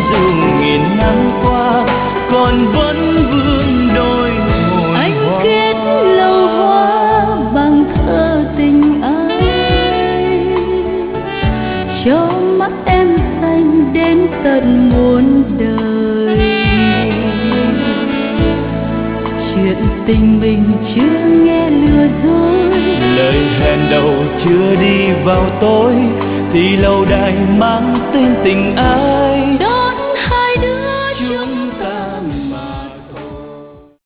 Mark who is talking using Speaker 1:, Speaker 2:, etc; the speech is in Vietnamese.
Speaker 1: dù nghìn năm qua còn vẫn vương đôi hồn
Speaker 2: anh
Speaker 1: hoa.
Speaker 2: kết lâu hoa bằng thơ tình ai, cho mắt em xanh đến tận muôn đời. Chuyện tình mình chưa nghe lừa dối,
Speaker 1: lời hẹn đầu chưa đi vào tối thì lâu đài mang tên tình ai.